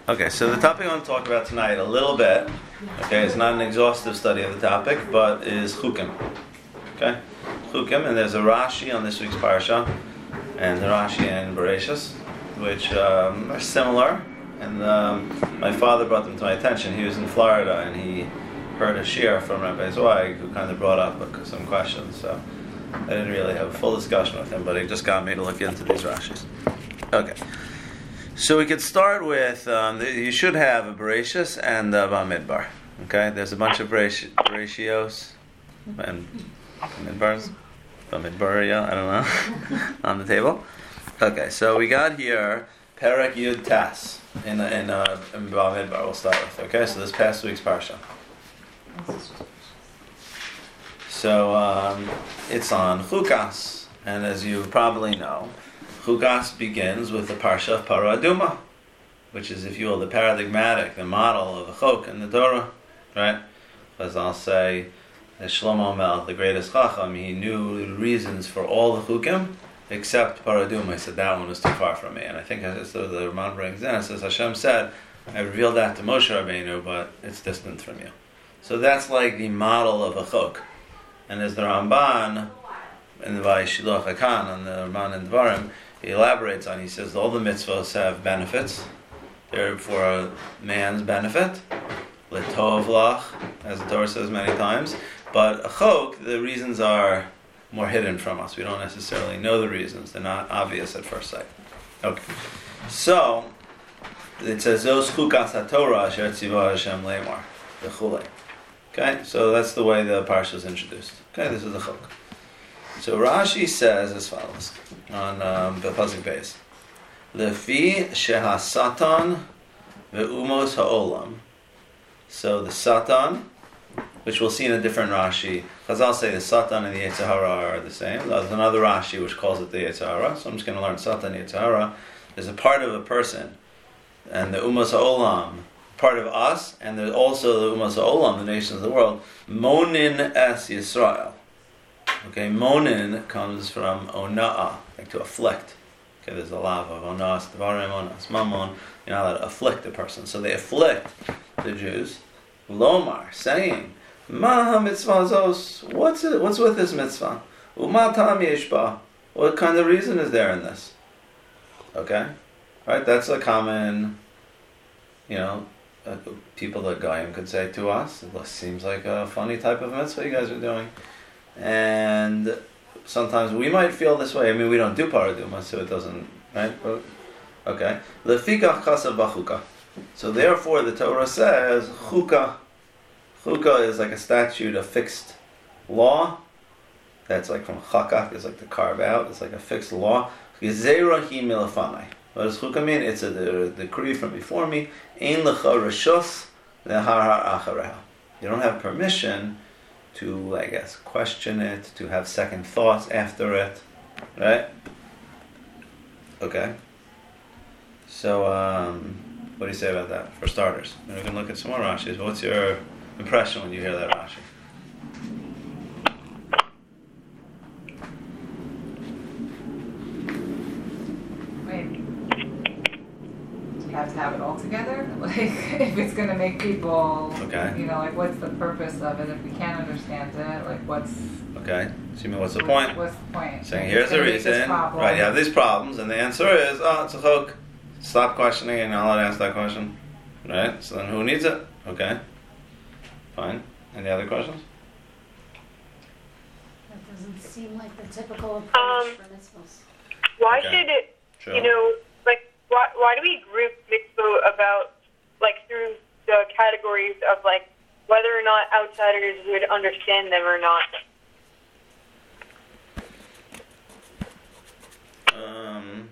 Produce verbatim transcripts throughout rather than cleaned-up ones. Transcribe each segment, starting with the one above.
Okay, so the topic I want to talk about tonight a little bit, okay, it's not an exhaustive study of the topic, but is Chukim. Okay? Chukim, and there's a Rashi on this week's Parsha, and the Rashi in Bereshis, which um, are similar, and um, my father brought them to my attention. He was in Florida, and he heard a shiur from Rabbi Zweig, who kind of brought up some questions, so I didn't really have a full discussion with him, but he just got me to look into these Rashis. Okay. So we could start with, um, you should have a Bereshis and a Bamidbar. Okay, there's a bunch of Bereshios and Bamidbars, Bamidbaria, I don't know, on the table. Okay, so we got here Perek Yud Tas in, in, uh, in Bamidbar, we'll start with. Okay, so this past week's Parsha. So um, it's on Chukas, and as you probably know, Chukas begins with the Parsha of Parah Aduma, which is, if you will, the paradigmatic, the model of a chok in the Torah, right? As I'll say, as Shlomo Melech, the greatest Chacham, he knew the reasons for all the chukim except Parah Aduma. He said, that one was too far from me. And I think as the Ramban brings in, it says, Hashem said, I revealed that to Moshe Rabbeinu, but it's distant from you. So that's like the model of a chok. And as the Ramban, in the Vayishilach Hakan, on the Ramban and Dvarim, he elaborates on, he says, all the mitzvahs have benefits. They're for a man's benefit. L'tov lach, as the Torah says many times. But a chok, the reasons are more hidden from us. We don't necessarily know the reasons. They're not obvious at first sight. Okay. So, it says, Zos chukas ha-Torah asher tzivah Hashem le'emar. V'chulei. Okay, so that's the way the parsha is introduced. Okay, this is the chok. So Rashi says as follows on um, the pasuk base: Lefi sheha Satan ve'umos ha'olam. So the Satan, which we'll see in a different Rashi, Chazal say the Satan and the Yetzer Hara are the same. There's another Rashi which calls it the Yetzer Hara. So I'm just going to learn Satan and Yetzer Hara. There's a part of a person, and the umos ha'olam, part of us, and there's also the umos ha'olam, the nations of the world. Monin es Yisrael. Okay, monin comes from ona'ah, like to afflict. Okay, there's a lav of onas, dvarim, onas, mamon. You're not allowed to afflict a person. So they afflict the Jews. Lomar, saying, Ma ha-mitzvah zos, what's it, what's with this mitzvah? Uma tam yeshba, what kind of reason is there in this? Okay, right, that's a common, you know, uh, people that Goyim could say to us. It seems like a funny type of mitzvah you guys are doing. And sometimes we might feel this way. I mean, we don't do Parah Aduma, so it doesn't, right? But, okay. Lefikach chasav b'chuka. So therefore, the Torah says chuka. Chuka is like a statute, a fixed law. That's like from chakak, it's like to carve out. It's like a fixed law. Gezerah hi milafanai. What does chuka mean? It's a, a decree from before me. Ein lecha reshus lehar achareha. You don't have permission to, I guess, question it, to have second thoughts after it, right? Okay. So, um, what do you say about that, for starters? And we can look at some more Rashis. What's your impression when you hear that Rashi? You have to have it all together? Like, if it's going to make people, okay. You know, like, what's the purpose of it? If we can't understand it, like, what's... Okay, so you mean, what's the what's, point? What's the point? Saying, here's the reason, right, you have these problems, and the answer is, oh, it's a chok. Stop questioning, and I'll ask that question. Right, so then who needs it? Okay, fine. Any other questions? That doesn't seem like the typical approach um, for mitzvahs. Why okay. should it, sure. you know, like, why, why do we group mitzvah about, like, through the categories of, like, whether or not outsiders would understand them or not? Um,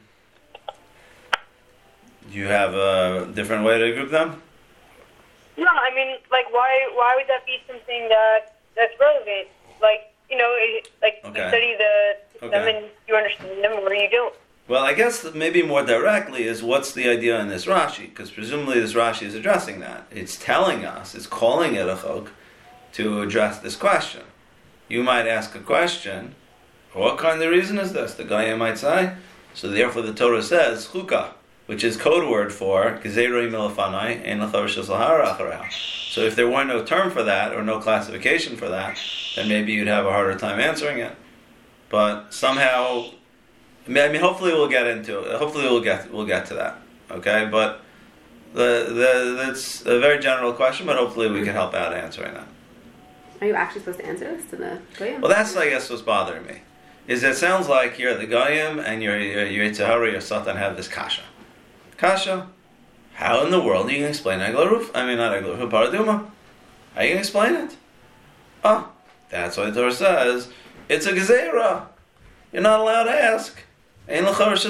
do you have a different way to group them? No, I mean, like, why why would that be something that that's relevant? Like, you know, it, like, okay. you study the okay. them and you understand them, or you don't. Well, I guess maybe more directly is what's the idea in this Rashi? Because presumably this Rashi is addressing that. It's telling us, it's calling it a chok to address this question. You might ask a question, what kind of reason is this? The guy might say. So therefore the Torah says, chukah. which is code word for Gezerah Milafanai and Lachav Shazahara Acharah. So if there were no term for that or no classification for that, then maybe you'd have a harder time answering it. But somehow, I mean, hopefully we'll get into it. Hopefully we'll get we'll get to that. Okay, but the the that's a very general question, but hopefully we can help out answering that. Are you actually supposed to answer this to the Goyim? Well, that's I guess what's bothering me. Is it sounds like you're the Goyim and your your your Yitzhahara, your Satan have this kasha. Kasha, how in the world are you going to explain Eglah Ruf? I mean, not Eglah Ruf, Paraduma. How are you going to explain it? Oh, that's why the Torah says it's a Gezerah. You're not allowed to ask. Is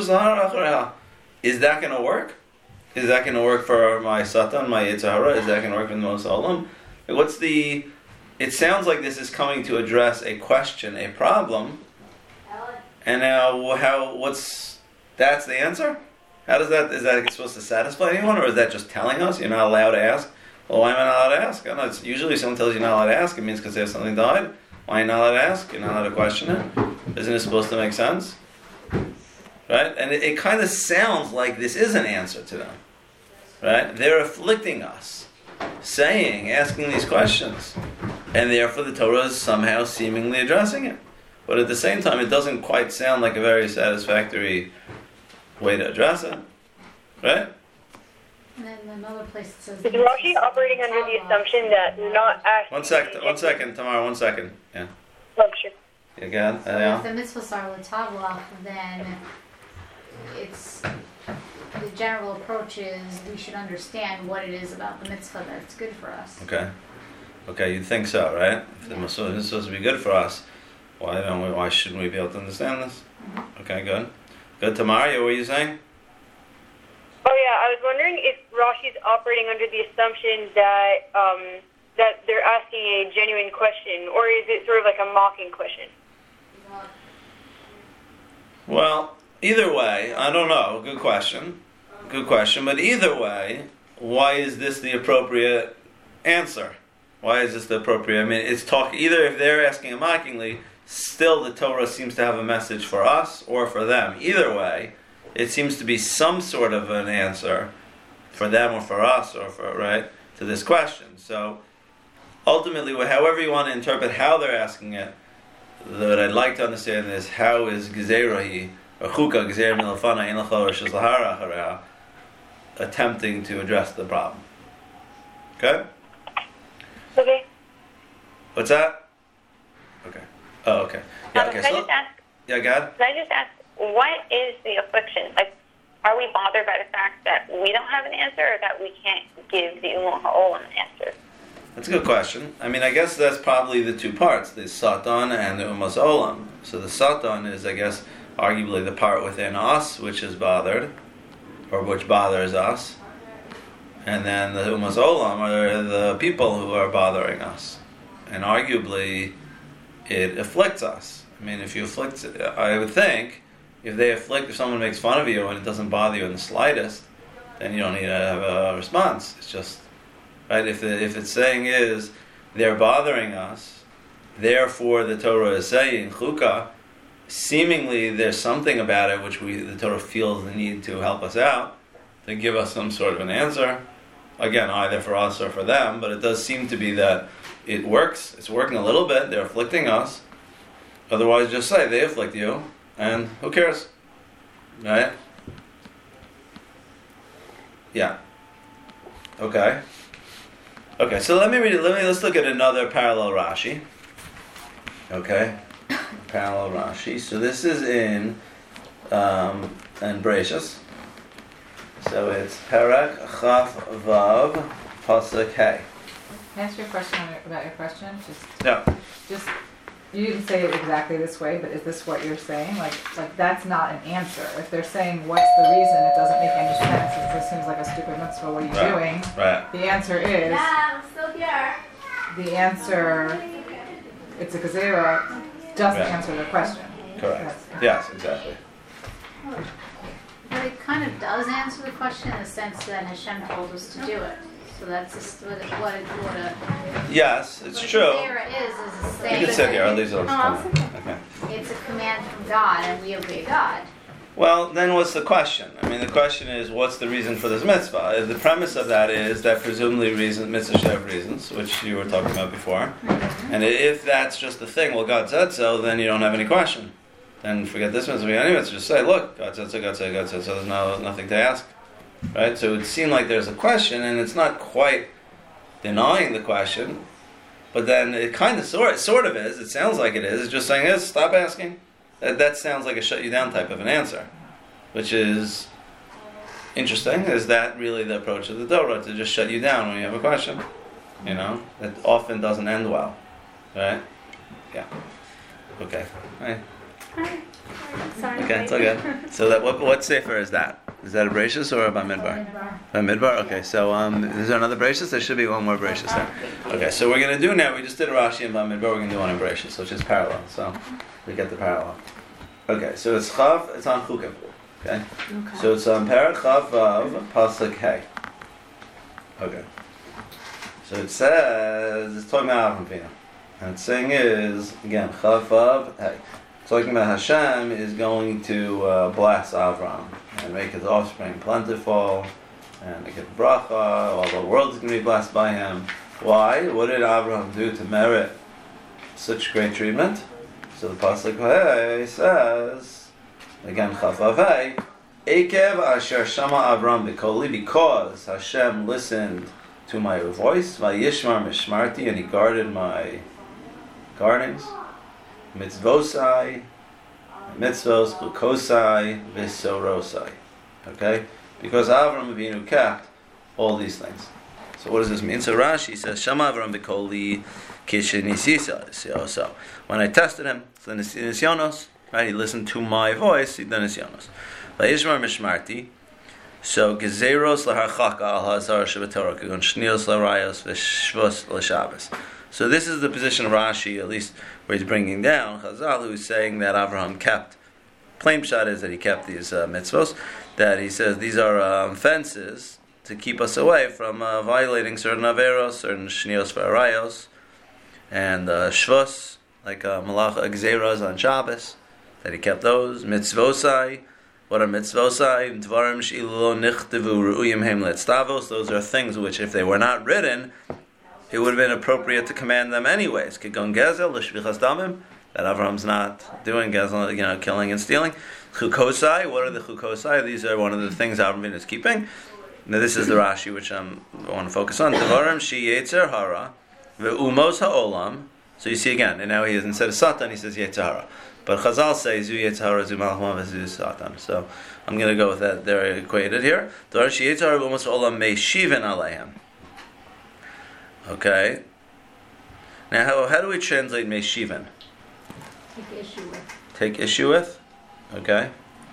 that going to work? Is that going to work for my Satan, my Yitzhahara? Is that going to work for the Mos Olam? What's the... It sounds like this is coming to address a question, a problem. And now, how? What's... That's the answer? How does that... Is that supposed to satisfy anyone? Or is that just telling us you're not allowed to ask? Well, why am I not allowed to ask? I don't know. It's usually if someone tells you you're not allowed to ask, it means because they have something to hide. Why are you not allowed to ask? You're not allowed to question it? Isn't it supposed to make sense? Right? And it, it kind of sounds like this is an answer to them. Right? They're afflicting us, saying, asking these questions. And therefore the Torah is somehow seemingly addressing it. But at the same time, it doesn't quite sound like a very satisfactory way to address it. Right? And then another place it says... Is Rashi operating under the assumption that we're not asking... One second, one second, Tamara, one second. Yeah. Oh, sure. Again, So uh, yeah. if the mitzvahs are l'tavlach, then it's... The general approach is we should understand what it is about the mitzvah that's good for us. Okay. Okay, you'd think so, right? If the mitzvah is supposed to be good for us, why don't we, why shouldn't we be able to understand this? Mm-hmm. Okay, good. Good, Tamara, what were you saying? Oh yeah, I was wondering if Rashi's operating under the assumption that um, that they're asking a genuine question, or is it sort of like a mocking question? Well, either way, I don't know. Good question. Good question. But either way, why is this the appropriate answer? Why is this the appropriate? I mean, it's talk. Either if they're asking it mockingly, still the Torah seems to have a message for us or for them. Either way, it seems to be some sort of an answer for them or for us or for right to this question. So ultimately, however you want to interpret how they're asking it, what I'd like to understand is how is Gezerah or Chuka Gezerah Milafana In Lachor Shazahara Acharah attempting to address the problem. Okay? Okay. What's that? Okay. Oh, okay. Yeah, Um, okay. can I So, just ask? yeah, go ahead. Can I just ask? What is the affliction? Like, are we bothered by the fact that we don't have an answer, or that we can't give the Umar Ha'olam an answer? That's a good question. I mean, I guess that's probably the two parts, the Satan and the Umas Olam. So the Satan is, I guess, arguably the part within us which is bothered, or which bothers us. And then the Umas Olam are the people who are bothering us. And arguably, it afflicts us. I mean, if you afflict, I would think, if they afflict, if someone makes fun of you and it doesn't bother you in the slightest, then you don't need to have a response. It's just, right? If the, if it's saying is, they're bothering us, therefore the Torah is saying, Chukah, seemingly there's something about it which we, the Torah feels the need to help us out, to give us some sort of an answer. Again, either for us or for them, but it does seem to be that it works. It's working a little bit. They're afflicting us. Otherwise, just say they afflict you, and who cares, right? Yeah. Okay. Okay. So let me read it. Let me let's look at another parallel Rashi. Okay. Parallel Rashi. So this is in um, in Bereshis. So it's Parak Chaf Vav Pasuk Hey. Can I ask you a question on your- about your question? Just, Yeah. just you didn't say it exactly this way, but is this what you're saying? Like, like that's not an answer. If they're saying what's the reason, it doesn't make any sense. It just seems like a stupid mitzvah. What are you Right. doing? Right. The answer is I'm still here. the answer. It's a gezerah. Doesn't Right. answer the question. Correct. That's- Yes. Exactly. But it kind of does answer the question in the sense that Hashem told us to do it. So that's just what it, what it, what a, Yes, it's what true. a gezerah is, is a You saying. can sit here. At least I'll just Oh, come in. Okay. It's a command from God, and we obey God. Well, then what's the question? I mean, the question is, what's the reason for this mitzvah? The premise of that is that presumably reason, mitzvah should have reasons, which you were talking about before. And if that's just the thing, well, God said so, then you don't have any question. Then forget this mitzvah. Anyway, it's just say, look, God said so, God said, God said so. There's no nothing to ask, right? So it would seem like there's a question, and it's not quite denying the question, but then it kind of sort sort of is. It sounds like it is. It's just saying, yes, stop asking. That, that sounds like a shut you down type of an answer, which is interesting. Is that really the approach of the Torah, to just shut you down when you have a question? You know, it often doesn't end well, right? Yeah. Okay. Right. Sorry. Okay, it's okay. So that what what sefer is that? Is that a Bereshis or a Bamidbar? Bamidbar. Okay. So um, is there another Bereshis? There should be one more Bereshis there. Okay. So we're gonna do now. We just did a Rashi and Bamidbar. We're gonna do one in Bereshis, which is parallel. So we get the parallel. Okay. So it's Chav. It's on Chukim. Okay. Okay. So it's on Parach Chav Vav Pasuk Hey. Okay. So it says it's talking about Avram Avinu, and it's saying is again Chav Vav Hey. Talking about Hashem is going to uh, bless Avram and make his offspring plentiful and make it bracha. All the world is going to be blessed by him. Why? What did Avram do to merit such great treatment? So the pasuk Hey says again Chavav Hey Ekev Asher Shama Avram B'Koli, because Hashem listened to my voice, Vayishmar Mishmarti, and he guarded my guardings. Mitzvosai, mitzvos, chukosai, visorosai. Okay? Because Avram Avinu kept all these things. So what does this mean? So Rashi says, Shama Avram B'Koli Kishinisisa. So when I tested him, so Nisyonos, right? He listened to my voice, he did Nisyonos. Vayishmar Mishmarti. So Gezeros Laharchaka Al Hazar Shabbatorah Kugon Shnios Larayos V'Shvos L'Shabbos. So this is the position of Rashi, at least where he's bringing down Chazal, who's saying that Avraham kept, plain pshat is that he kept these uh, mitzvos, that he says these are um, fences to keep us away from uh, violating certain averos, certain shnios v'arayos, and uh, shvos, like uh, malach gzeras on Shabbos, that he kept those. Mitzvosai, what are mitzvosai? Dvarim she'ilo nichtevu ru'uyim hem letztavos. Those are things which, if they were not written, it would have been appropriate to command them anyways. Kigon gezel l'shvichas damim, that Avram's not doing gezel, you know, killing and stealing. Chukosai, what are the chukosai? These are one of the things Avram is keeping. Now this is the Rashi which I'm, I want to focus on. Devarim she yetzer hara ve'umos ha'olam. So you see again, and now he is, instead of Satan, he says yetzer hara. But Chazal says zu yetzer hara zu malach ha'olam zu Satan. So I'm going to go with that. They're equated here. Devarim she yetzer hara ve'umos ha'olam meishiven aleihem. Okay. Now, how, how do we translate Meishivan? Take issue with. Take issue with? Okay.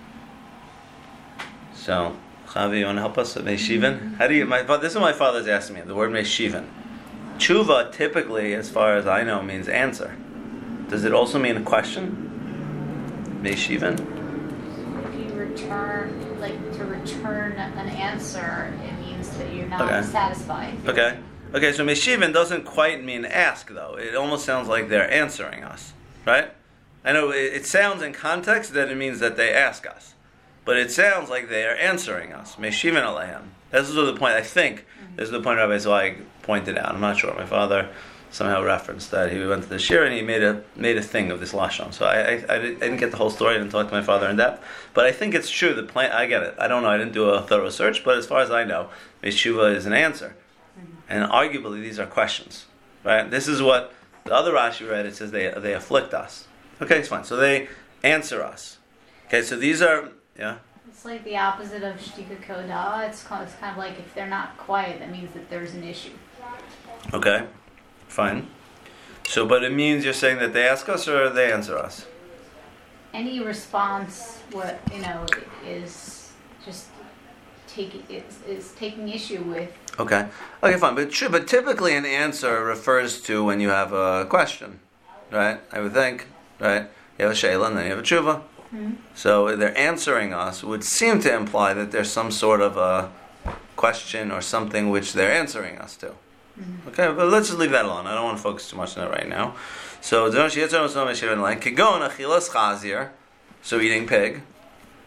So, Chavi, you want to help us with Meishivan? How do you, my, this is what my father's asking me, the word Meishivan. Tshuva, typically, as far as I know, means answer. Does it also mean a question? Meishivan? If you return, like, to return an answer, it means that you're not Okay. satisfied. Okay. Okay, so Meshivan doesn't quite mean ask, though. It almost sounds like they're answering us, right? I know it, it sounds in context that it means that they ask us, but it sounds like they are answering us. Meshivan alehem. This is the point, I think, mm-hmm. this is the point Rabbi Zweig pointed out. I'm not sure. My father somehow referenced that. He went to the shir and he made a made a thing of this lashon. So I, I, I didn't get the whole story. I didn't talk to my father in depth. But I think it's true. The plan, I get it. I don't know. I didn't do a thorough search, but as far as I know, Meshuva is an answer. And arguably, these are questions, right? This is what the other Rashi read. It says they they afflict us. Okay, it's fine. So they answer us. Okay, so these are, yeah? It's like the opposite of shtika koda. It's kind, of, it's kind of like if they're not quiet, that means that there's an issue. Okay, fine. So, but it means you're saying that they ask us or they answer us? Any response, what, you know, is just taking is, is taking issue with. Okay. Okay, fine. But true, but typically an answer refers to when you have a question, right? I would think, right? You have a sheila and then you have a tshuva. Mm-hmm. So they're answering us would seem to imply that there's some sort of a question or something which they're answering us to. Mm-hmm. Okay, but let's just leave that alone. I don't want to focus too much on that right now. So, so eating pig.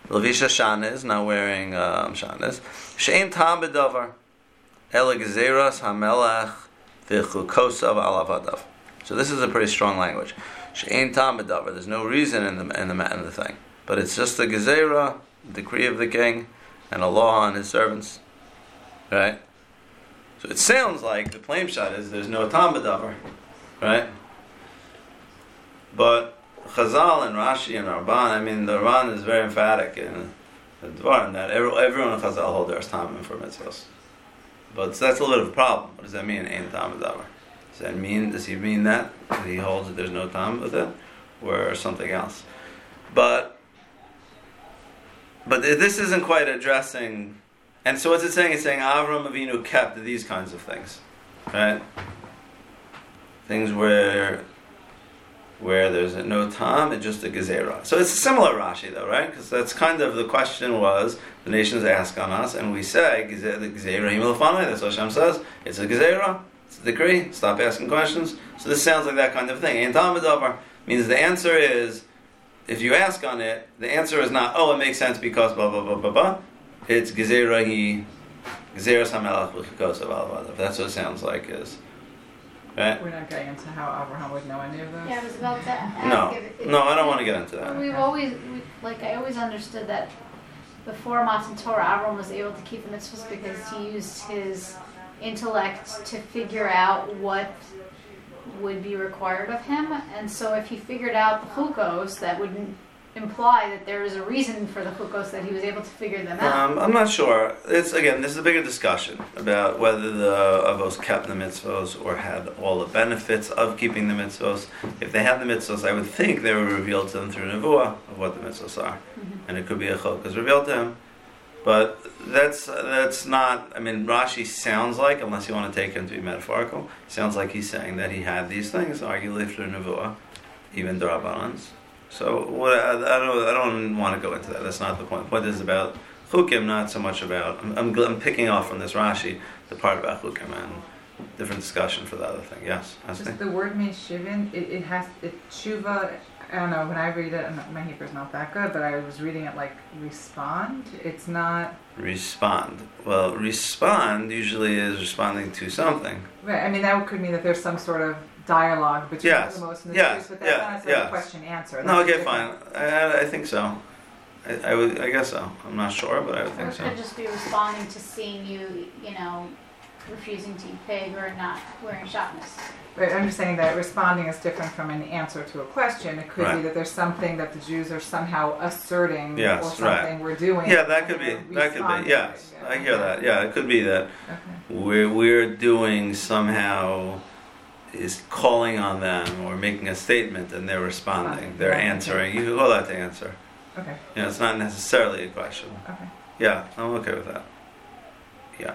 Levisha shanis, not wearing um, shanis. She'ein tam b'davar. Ela gezeras hamelech v'chukosav alavadav. So this is a pretty strong language. She'ein tam b'davar. There's no reason in the in the in the thing, but it's just the gezerah, decree of the king, and a law on his servants. Right. So it sounds like the plain shot is there's no tam b'davar, right? But Chazal and Rashi and Ramban, I mean, the Ramban is very emphatic in the Dvarim that every, everyone in Chazal holds there's tamim for mitzvahs. But that's a little bit of a problem. What does that mean? Ain't tam b'davar. Does that mean? Does he mean that? That he holds that there's no tam with it, or something else? But but this isn't quite addressing. And so what's it saying? It's saying Avram Avinu kept these kinds of things, right? Things where. where there's no tam, it's just a gezerah. So it's a similar Rashi though, right? Because that's kind of the question was, the nations ask on us, and we say, the gezerah him lefanai, that's what Hashem says, it's a gezerah, it's a decree, stop asking questions. So this sounds like that kind of thing. Ein tam b'davar means the answer is, if you ask on it, the answer is not, oh, it makes sense because blah, blah, blah, blah, blah. It's gezerah hi, gezerah hamelach v'chukosav alavadav. That's what it sounds like is. Right? We're not getting into how Abraham would know any of this. Yeah, I was about to ask. No, if, if, no, I don't want to get into that. We've always, we, like, I always understood that before Matan Torah, Avram was able to keep the mitzvahs because he used his intellect to figure out what would be required of him. And so if he figured out the chukos, that would imply that there is a reason for the chukos, that he was able to figure them out. Um, I'm not sure. It's again, this is a bigger discussion about whether the avos kept the mitzvos or had all the benefits of keeping the mitzvos. If they had the mitzvos, I would think they were revealed to them through nevuah of what the mitzvos are, mm-hmm. and it could be a chok is revealed to him. But that's that's not. I mean, Rashi sounds like, unless you want to take him to be metaphorical, sounds like he's saying that he had these things, arguably through nevuah, even drabanans. So what I, I don't I don't want to go into that. That's not the point. The point is about chukim, not so much about. I'm, I'm, I'm picking off from this Rashi the part about chukim and different discussion for the other thing. Yes, just the word means shivin. It, it has it tshuva. I don't know. When I read it, my Hebrew's not that good, but I was reading it like respond. It's not respond. Well, respond usually is responding to something. Right. I mean, that could mean that there's some sort of dialogue between yes. the most and the yes. Jews, but that's yeah. not necessarily yes. a question answer. No, okay, fine. I, I think so. I, I would. I guess so. I'm not sure, but I would think or it so. Could just be responding to seeing you, you know, refusing to eat pig or not wearing shatnez. Right. I'm just saying that responding is different from an answer to a question. It could right. be that there's something that the Jews are somehow asserting yes, or something right. we're doing. Yeah, that could be. That could be. Yes, yeah. I hear that. Yeah, it could be that okay. we're we're doing somehow. Is calling on them or making a statement and they're responding, they're answering. You can call that the answer. Okay. You know, it's not necessarily a question. Okay. Yeah, I'm okay with that. Yeah.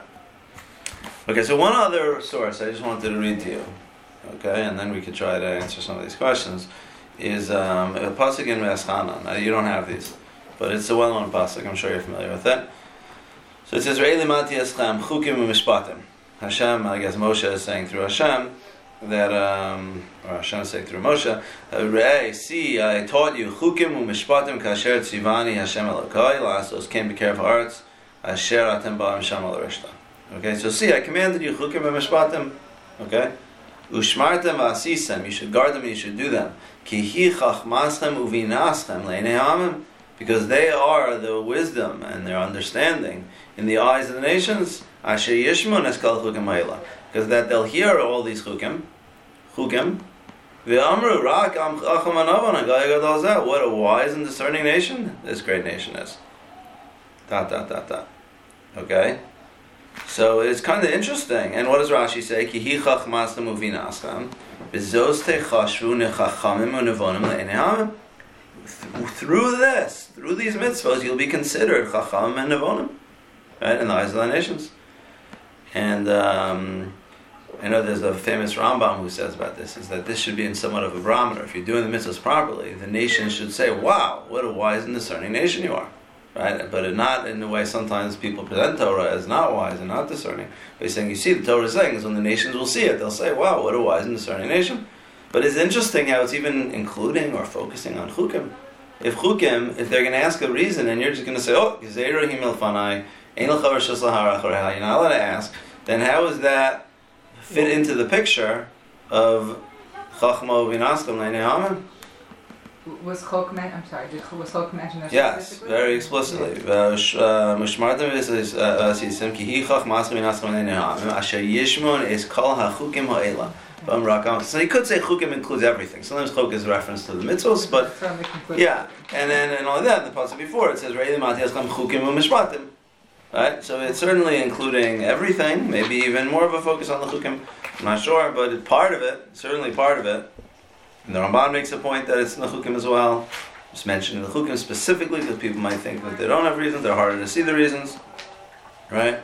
Okay, so one other source I just wanted to read to you, okay, and then we could try to answer some of these questions, is um, a pasuk in V'eschana. Now, you don't have these, but it's a well-known pasuk, I'm sure you're familiar with it. So it says, Re'ei limati eschem chukim u'mishpatim. Hashem, I guess Moshe is saying through Hashem, that um, or Hashem is saying through Moshe, Re'ei, see, I taught you chukim u'mishpatim kasher tzivani Hashem Elokai la'asos kem b'kerev haaretz asher atem ba'am sham al rishta. Okay, so see, I commanded you chukim u'mishpatim. Okay, u'shmartem v'asisem, you should guard them and you should do them. Ki hi chachmaschem uvinaschem le'nei ha'amim, because they are the wisdom and their understanding in the eyes of the nations. Asher yishmun eskal chukim ha'ila, because that they'll hear all these chukim. Chukim, ve'amru rak am chacham anavan hagaya gadol zeh. What a wise and discerning nation this great nation is. Dot dot dot dot. Okay, so it's kind of interesting. And what does Rashi say? Ki hi chachmastem uvinaschem bezos techashvu nechachamim unevonim le'nei hamim. Through this, through these mitzvahs, you'll be considered chacham and nevonim, right, in the eyes of the nations. And um, I know there's a famous Rambam who says about this, is that this should be in somewhat of a barometer. If you're doing the mitzvahs properly, the nation should say, wow, what a wise and discerning nation you are. Right? But not in the way sometimes people present Torah as not wise and not discerning. By saying, you see, the Torah is saying is when the nations will see it, they'll say, wow, what a wise and discerning nation. But it's interesting how it's even including or focusing on chukim. if chukim, if they're going to ask a reason, and you're just going to say, oh, you're not allowed to ask, then how does that fit into the picture of Chachma V'Naskam Le'Nehamim? Was Chok men- I'm sorry, did, was Chok mentioned that Yes, specifically? very explicitly. Mishmartem v'Sisim ki hi Chachma V'Naskam Le'Nehamim asher yishmon is kol hachukim ha'ela. So you could say chukim includes everything. Sometimes chok is a reference to the mitzvos, but yeah, and then and all that. In the passage before it says Re'elim Atiyaslam chukim u'mishpatim. Right, so it's certainly including everything. Maybe even more of a focus on the chukim. I'm not sure, but it's part of it. Certainly part of it. And the Ramban makes a point that it's in the chukim as well. Just mentioning the chukim specifically because people might think that they don't have reasons. They're harder to see the reasons. Right.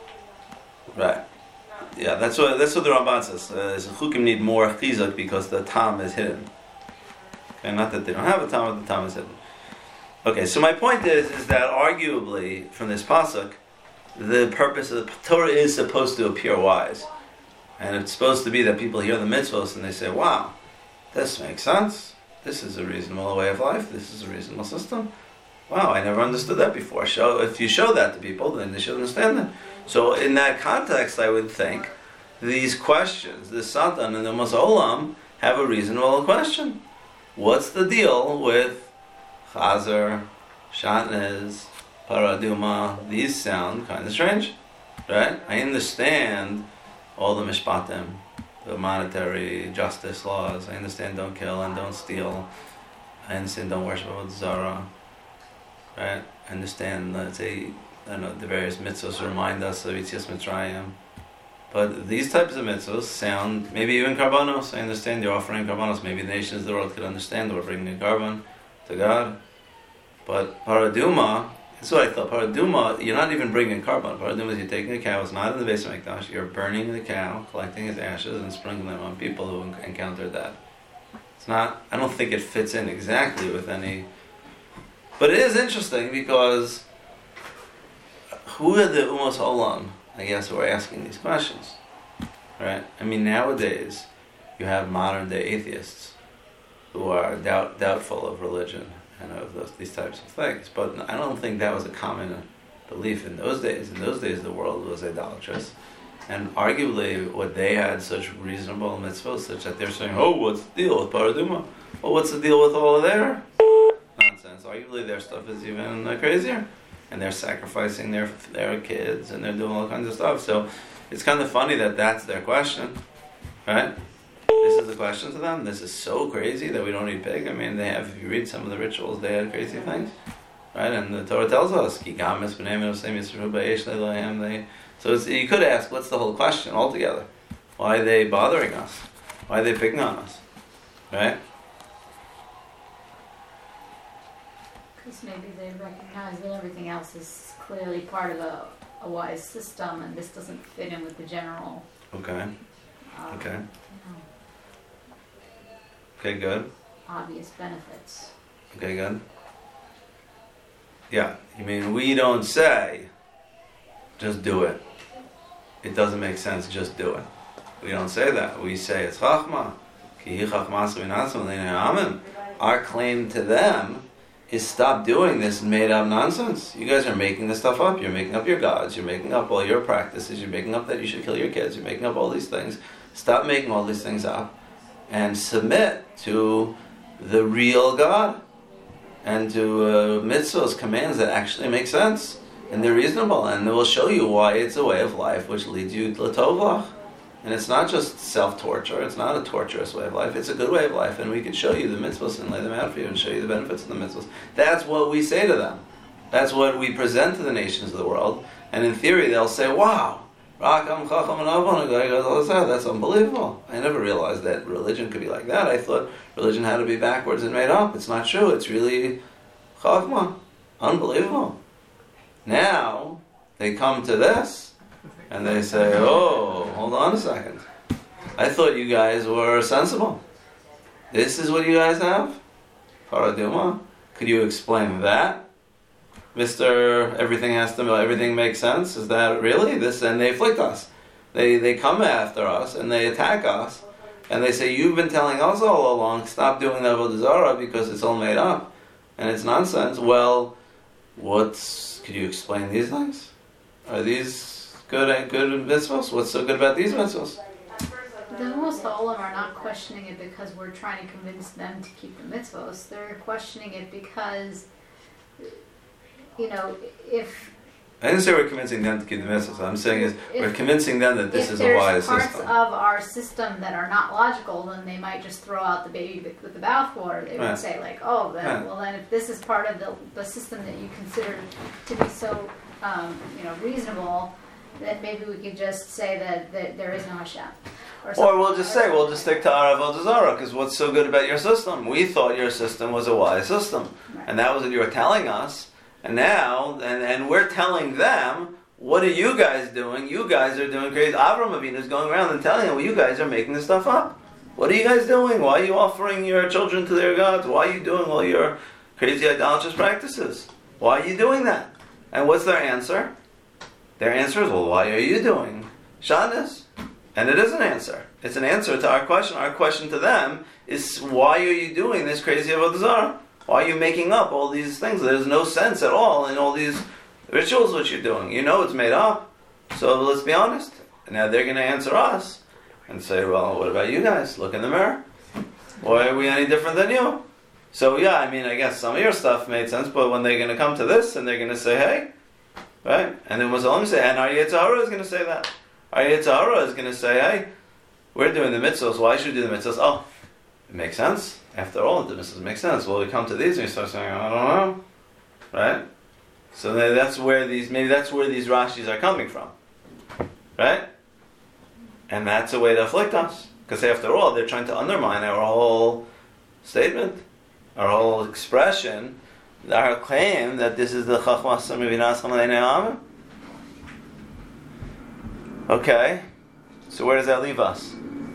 Right. Yeah, that's what that's what the Ramban says. Uh, the chukim need more chizuk because the tam is hidden. Okay, not that they don't have a tam, but the tam is hidden. Okay, so my point is is that arguably from this pasuk, the purpose of the Torah is supposed to appear wise, and it's supposed to be that people hear the mitzvos and they say, "Wow, this makes sense. This is a reasonable way of life. This is a reasonable system. Wow, I never understood that before." So if you show that to people, then they should understand that. So in that context, I would think these questions, the Satan and the Umas Olam, have a reasonable question. What's the deal with Chazer, Shatnez, Paraduma? These sound kind of strange, right? I understand all the mishpatim, the monetary justice laws. I understand don't kill and don't steal. I understand don't worship Avodah Zarah, right? I understand, let's say, I don't know, the various mitzvahs remind us of Yetzias Mitzrayim. But these types of mitzvahs sound, maybe even karbanos. I understand you're offering karbanos. Maybe the nations of the world could understand we're bringing a karban to God. But paraduma, that's what I thought. Paraduma, you're not even bringing karban. Paraduma is you're taking a cow, it's not in the base of Mikdash, you're burning the cow, collecting its ashes, and sprinkling them on people who encountered that. It's not, I don't think it fits in exactly with any. But it is interesting because who are the Umas Olam, I guess, who are asking these questions? Right? I mean, nowadays, you have modern day atheists who are doubt, doubtful of religion and of those, these types of things. But I don't think that was a common belief in those days. In those days, the world was idolatrous. And arguably, what they had such reasonable mitzvahs, such that they're saying, oh, what's the deal with Paraduma? Well, what's the deal with all of their nonsense? Arguably, their stuff is even uh, crazier. And they're sacrificing their their kids, and they're doing all kinds of stuff. So it's kind of funny that that's their question, right? This is the question to them. This is so crazy that we don't eat pig. I mean, they have. If you read some of the rituals, they had crazy things, right? And the Torah tells us, they. So it's, you could ask, what's the whole question altogether? Why are they bothering us? Why are they picking on us, right? Because maybe they recognize that everything else is clearly part of a, a wise system, and this doesn't fit in with the general. Okay. Um, Okay. You know, Okay, good. obvious benefits. Okay, good. Yeah, you mean we don't say, just do it. It doesn't make sense, just do it. We don't say that. We say it's chachma. Our claim to them is stop doing this made up nonsense. You guys are making this stuff up. You're making up your gods. You're making up all your practices. You're making up that you should kill your kids. You're making up all these things. Stop making all these things up and submit to the real God and to uh, mitzvahs, commands that actually make sense and they're reasonable, and it will show you why it's a way of life which leads you to tovlach. And it's not just self-torture. It's not a torturous way of life. It's a good way of life, and we can show you the mitzvahs and lay them out for you and show you the benefits of the mitzvahs. That's what we say to them. That's what we present to the nations of the world. And in theory, they'll say, wow, Rakam, Chacham, and Avon, that's unbelievable. I never realized that religion could be like that. I thought religion had to be backwards and made up. It's not true. It's really Chachma. Unbelievable. Now, they come to this, and they say, oh, hold on a second. I thought you guys were sensible. This is what you guys have? Paraduma? Could you explain that? Mister Everything has to, everything makes sense? Is that really this? And they afflict us. They they come after us, and they attack us, and they say, you've been telling us all along, stop doing the Avodah Zarah because it's all made up. and it's nonsense. Well, what's? Could you explain these things? Are these good good mitzvahs? What's so good about these mitzvahs? The most Olam are not questioning it because we're trying to convince them to keep the mitzvahs. They're questioning it because, you know, if I didn't say we're convincing them to keep the mitzvahs. What I'm saying is If- we're convincing them that this if is a wise there's parts system. of our system that are not logical, then they might just throw out the baby with with the bathwater. They would Right. say like, oh, then, Right. well then if this is part of the, the system that you consider to be so, um, you know, reasonable, then maybe we could just say that, that there is no Hashem. Or, Or something. we'll just say, we'll just stick to our Avodah Zarah, because what's so good about your system? We thought your system was a wise system. Right. And that was what you were telling us. And now, and, and we're telling them, what are you guys doing? You guys are doing crazy. Avram Avinu is going around and telling them, well, you guys are making this stuff up. What are you guys doing? Why are you offering your children to their gods? Why are you doing all your crazy idolatrous practices? Why are you doing that? And what's their answer? Their answer is, well, why are you doing Shabbos? And it is an answer. It's an answer to our question. Our question to them is, why are you doing this crazy Avodah Zarah? Why are you making up all these things? There's no sense at all in all these rituals which you're doing. You know it's made up. So let's be honest. And now they're going to answer us and say, well, what about you guys? Look in the mirror. Why are we any different than you? So yeah, I mean, I guess some of your stuff made sense, but when they're going to come to this and they're going to say, hey, right? And then Muslim say, and our Yetzer Hara is going to say that. Our Yetzer Hara is going to say, hey, we're doing the mitzvahs, why should we do the mitzvahs? Oh, it makes sense. After all, the mitzvahs make sense. Well, we come to these and we start saying, I don't know. Right? So then that's where these, maybe that's where these Rashis are coming from. Right? And that's a way to afflict us. Because after all, they're trying to undermine our whole statement, our whole expression, our claim that this is the Chachmas Mivinas Chamalei. Okay, so where does that leave us?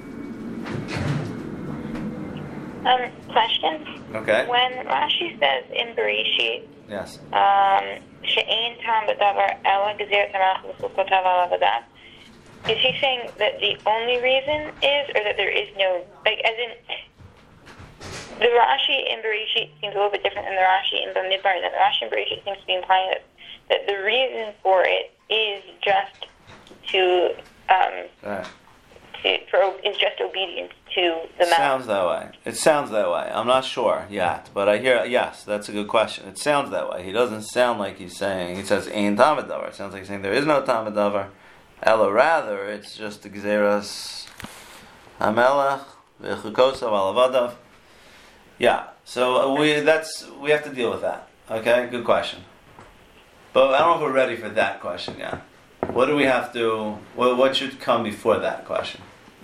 Um, question. Okay. When Rashi says in Bereshit, Yes. um, she'ein tam b'davar ela gezeiras hamelech v'chukotav al avodah, is he saying that the only reason is, or that there is no, like, as in, the Rashi in Bereshit seems a little bit different than the Rashi in Bamidbar. The Rashi in Bereshit seems to be implying that, that the reason for it is just to, um, Right. to for is just obedience to the mouth. Sounds that way. It sounds that way. I'm not sure yet, but I hear, yes, that's a good question. It sounds that way. He doesn't sound like he's saying, he says, Ein Tamid Davar. It sounds like he's saying there is no Tamid Davar. Ella, rather, it's just the Gzeras HaMelech, V'chukosav al Avadav. Yeah, so we that's we have to deal with that. Okay, good question. But I don't know if we're ready for that question yet. What do we have to, what, what should come before that question?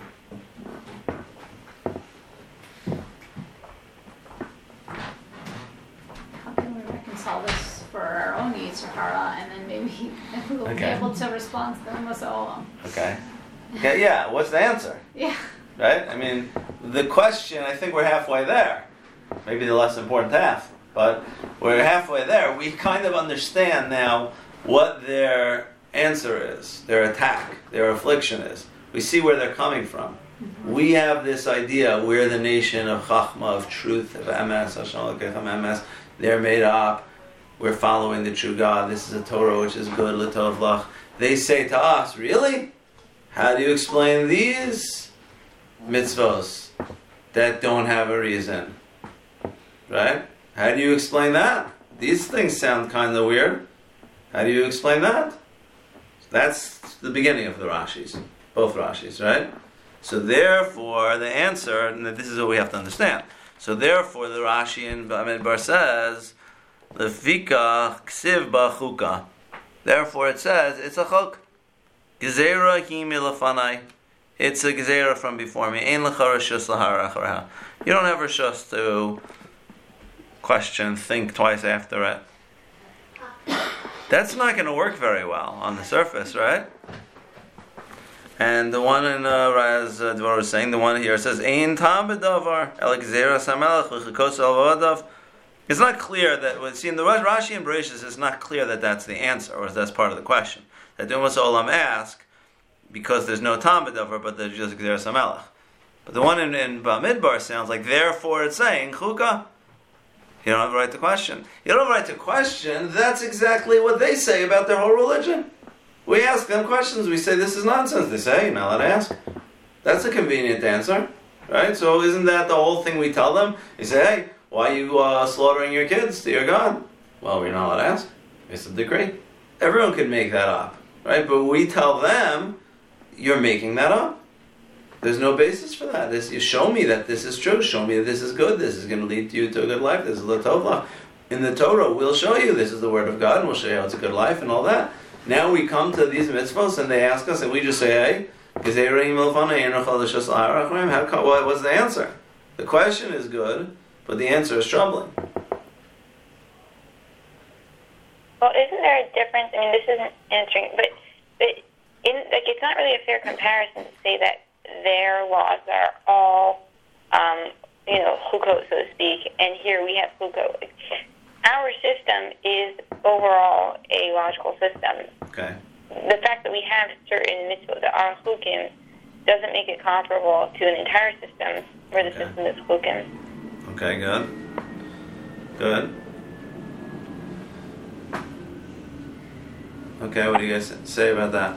How can we reconcile this for our own Yetzer Hara, and then maybe we'll be Okay. able to respond to them with Olam. Okay. Okay, yeah, what's the answer? Yeah. Right? I mean, the question, I think we're halfway there. Maybe the less important half, but we're halfway there. We kind of understand now what their answer is, their attack, their affliction is. We see where they're coming from. Mm-hmm. We have this idea, we're the nation of Chachma, of truth, of Emes, Hashem Elokeichem Emes. They're made up. We're following the true God. This is a Torah which is good, L'tov Lach. They say to us, really? How do you explain these mitzvos that don't have a reason? Right? How do you explain that? These things sound kind of weird. How do you explain that? That's the beginning of the Rashis. Both Rashis, right? So therefore, the answer, and this is what we have to understand. So therefore, the Rashi in Bamidbar says, Lefika ksiv ba'chuka. Therefore it says, it's a chok. Gezerah hi milafanai. It's a gezerah from before me. Ein lecha reshus lahar acharaha. You don't have reshus to question, think twice after it. That's not going to work very well on the surface, right? And the one in uh, Raz uh, Dvar was saying, the one here says, Ein tam b'davar, el gezeiras hamelech v'chukos al v'adav. It's not clear that, see, in the Rashi and Bereshit, it's not clear that that's the answer, or that's part of the question. That Dumas Olam ask, because there's no tam b'davar, but there's just gezeiras hamelech. But the one in, in Bamidbar sounds like, therefore it's saying, chukah. You don't have a right to question. You don't have a right to question. That's exactly what they say about their whole religion. We ask them questions. We say, this is nonsense. They say, you're not allowed to ask. That's a convenient answer. Right? So isn't that the whole thing we tell them? You say, hey, why are you uh, slaughtering your kids to your God? Well, we're not allowed to ask. It's a decree. Everyone could make that up. Right? But we tell them, you're making that up. There's no basis for that. This, you show me that this is true. Show me that this is good. This is going to lead you to a good life. This is the Torah. In the Torah, we'll show you this is the word of God, and we'll show you how it's a good life and all that. Now we come to these mitzvahs, and they ask us, and we just say, hey, how, what was the answer? The question is good, but the answer is troubling. Well, isn't there a difference? I mean, this isn't answering, but, but in, like, it's not really a fair comparison to say that their laws are all, um, you know, chukot, so to speak, and here we have chukot. Like, our system is overall a logical system. Okay. The fact that we have certain mitzvot that are chukim doesn't make it comparable to an entire system where the Okay. system is chukim. Okay, good. Good. Okay, what do you guys say about that?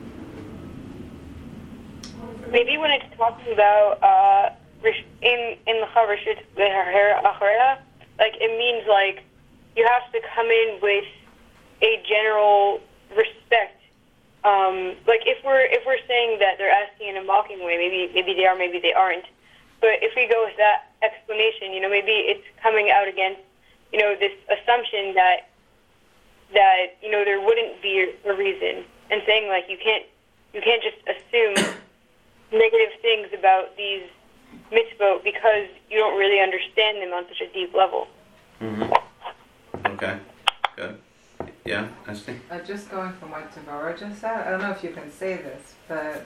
Maybe when it's talking about uh, rish- in in the Chavrishit Achreya, like it means like you have to come in with a general respect. Um, like if we're if we're saying that they're asking in a mocking way, maybe maybe they are, maybe they aren't. But if we go with that explanation, you know, maybe it's coming out against, you know, this assumption that that you know there wouldn't be a reason, and saying like you can't you can't just assume negative things about these mitzvot because you don't really understand them on such a deep level. Mm-hmm. Okay, good. Yeah, I see. Uh, just going from what Tavara just said, I don't know if you can say this, but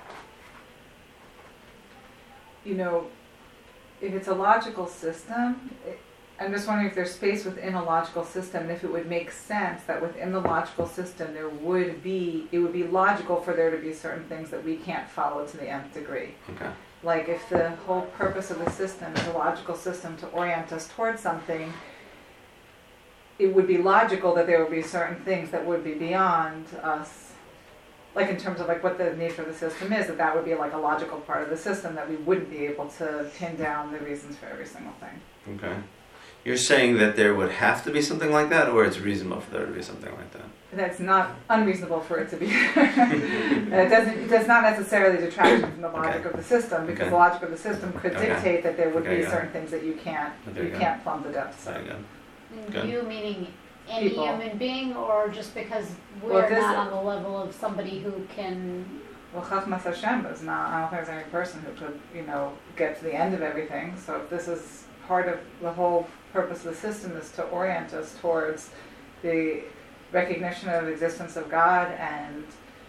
you know, if it's a logical system, it, I'm just wondering if there's space within a logical system, and if it would make sense that within the logical system there would be, it would be logical for there to be certain things that we can't follow to the nth degree. Okay. Like if the whole purpose of the system is a logical system to orient us towards something, it would be logical that there would be certain things that would be beyond us, like in terms of like what the nature of the system is, that that would be like a logical part of the system that we wouldn't be able to pin down the reasons for every single thing. Okay. You're saying that there would have to be something like that, or it's reasonable for there to be something like that? That's not unreasonable for it to be. it doesn't. It does not necessarily detract from the logic Okay. of the system, because Okay. the logic of the system could Okay. dictate that there would Okay, be got it. certain things that you can't Okay, you got can't plumb the depths There of. you go. And Good. you meaning any People. human being, or just because Well, we're this- not on the level of somebody who can. Well, Chachmas Hashem is not. I don't think there's any person who could, you know, get to the end of everything. So if this is part of the whole purpose of the system is to orient us towards the recognition of the existence of God, and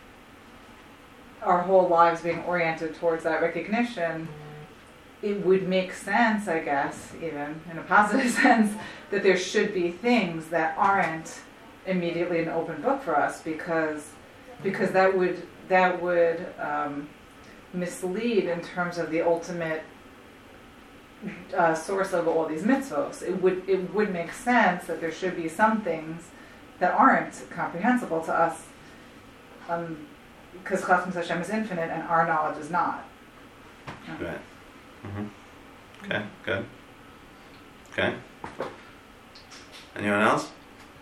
our whole lives being oriented towards that recognition, it would make sense, I guess, even in a positive sense, that there should be things that aren't immediately an open book for us, because because that would that would um, mislead in terms of the ultimate uh, source of all these mitzvos. It would it would make sense that there should be some things that aren't comprehensible to us, um, because Chachmas Hashem is infinite and our knowledge is not. Right. Mm-hmm. Okay, good. Okay. Anyone else?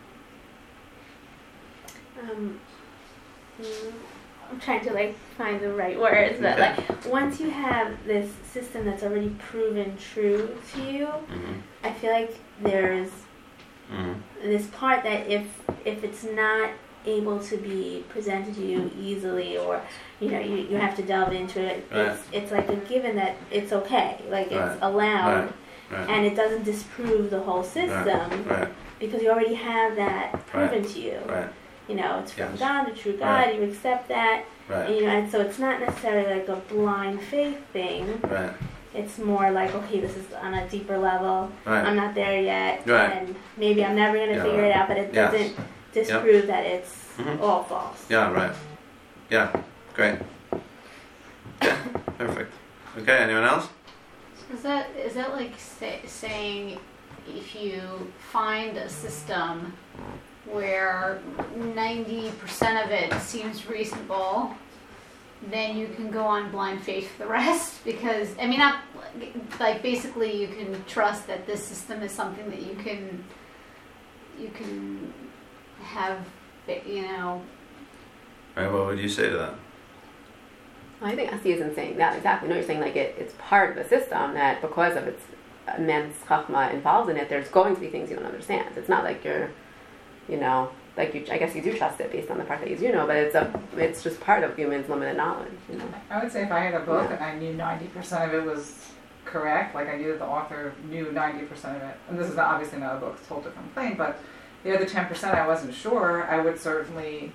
Um, mm, I'm trying to like find the right words, but Okay. like once you have this system that's already proven true to you, Mm-hmm. I feel like there's Mm-hmm. this part that if if it's not able to be presented to you easily, or you know you, you have to delve into it, Right. it's it's like a given that it's okay, like it's Right. allowed, Right. Right. and it doesn't disprove the whole system Right. because you already have that proven to you. Right. You know, it's from Yes. God, the true God. Right. You accept that, and Right. you know, and so it's not necessarily like a blind faith thing. Right. It's more like, okay, this is on a deeper level. Right. I'm not there yet, Right. and maybe I'm never going to Yeah, figure right. it out. But it Yes. doesn't disprove that it's Mhm. all false. Yeah, right. Yeah, great. Yeah, perfect. Okay, anyone else? Is that is that like say, saying if you find a system where ninety percent of it seems reasonable, then you can go on blind faith for the rest. Because, I mean, not, like, basically you can trust that this system is something that you can, you can have, you know. Right, what would you say to that? Well, I think Asi isn't saying that exactly. No, you're saying like it, it's part of the system that because of its immense chachma involved in it, there's going to be things you don't understand. It's not like you're, you know, like you. I guess you do trust it based on the part that you do know, but it's a, it's just part of humans' limited knowledge. You know. I would say if I had a book Yeah. and I knew ninety percent of it was correct, like I knew that the author knew ninety percent of it, and this is not, obviously not a book, it's a whole different plane, but the other ten percent I wasn't sure, I would certainly